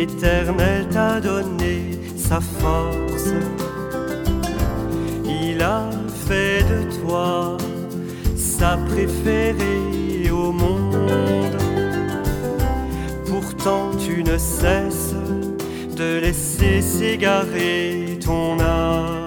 l'Éternel t'a donné sa force. Il a fait de toi sa préférée au monde. Pourtant tu ne cesses de laisser s'égarer ton âme.